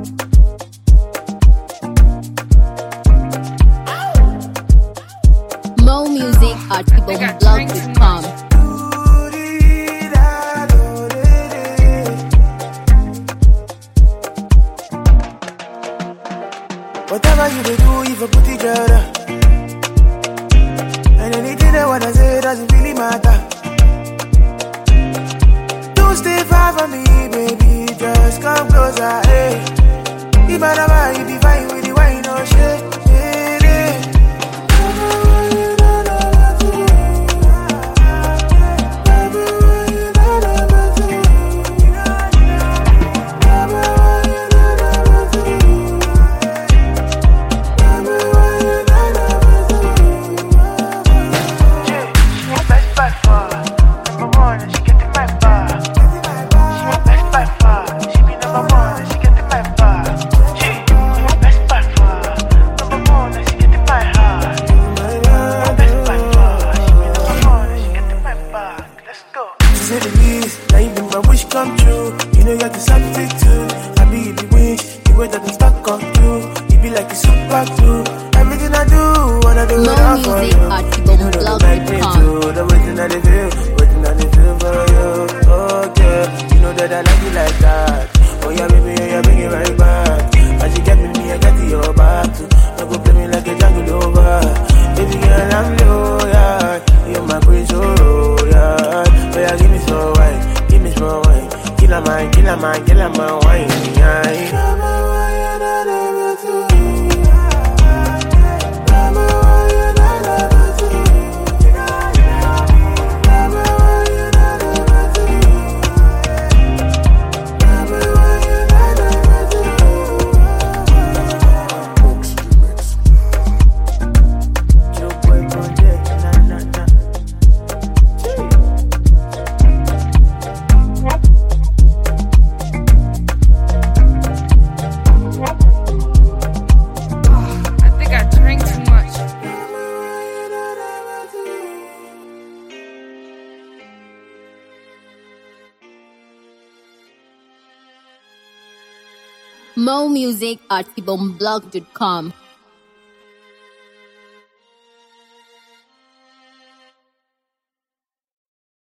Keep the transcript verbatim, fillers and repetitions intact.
Mo music at ibom blog dot com. Whatever you do, you for put each other. And anything they wanna say doesn't really matter. Don't stay far from me, baby, just come closer, hey. If I never, you be fine with the wine, no shit. Come true, you know you're the substitute. I be the wish, the way that I'm stuck on you. You be like a super glue. Everything I do, wanna do it all for you. You know that I like me too. The waiting that they feel, waiting that they feel for you. Okay, you know that I like you like that. Oh yeah, baby, oh yeah, bring it right back. As you get me, me I get to your back too. Don't go play me like a jungle over. Baby girl, I'm loyal. You're my queen, so royal. Oh yeah, give me some wine, give me some wine. Kill a man, kill a man, kill a man, wine. Mo music at ibom blog dot com.